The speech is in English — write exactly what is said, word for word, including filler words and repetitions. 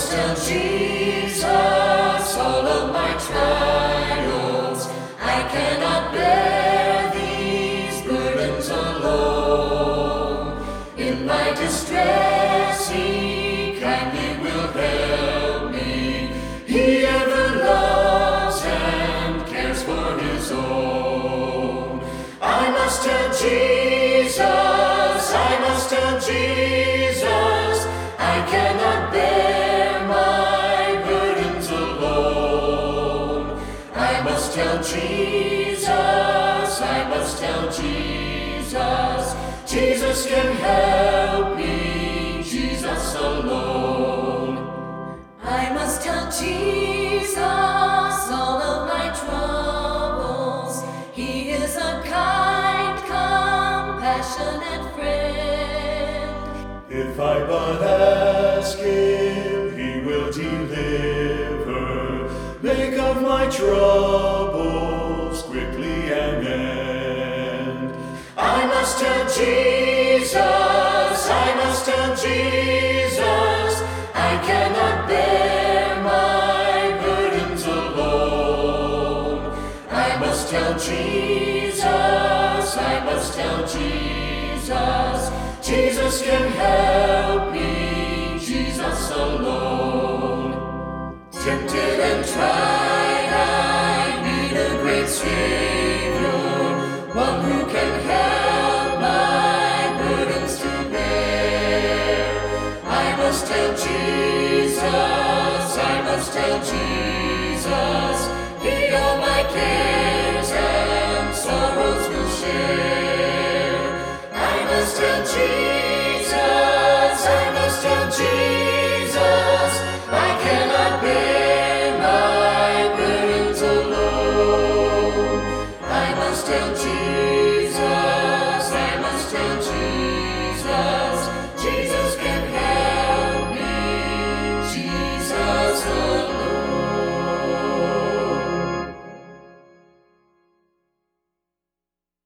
must tell Jesus all of my trials. I cannot bear these burdens alone. In my distress, He kindly will help me. He ever loves and cares for His own. I must tell Jesus, I must tell Jesus, I cannot bear my burdens alone. I must tell Jesus, I must tell Jesus, Jesus can help me, Jesus alone. I must tell Jesus all of my troubles. He is a kind, compassionate friend. If I but ask Him, He will deliver. Make of my troubles quickly an end. I must tell Jesus, I must tell Jesus, I cannot bear my burdens alone. I must tell Jesus, I must tell Jesus, Jesus can help me, Jesus alone. Tempted and tried, I need a great Savior, one who can help my burdens to bear. I must tell Jesus, I must tell Jesus, He all my care.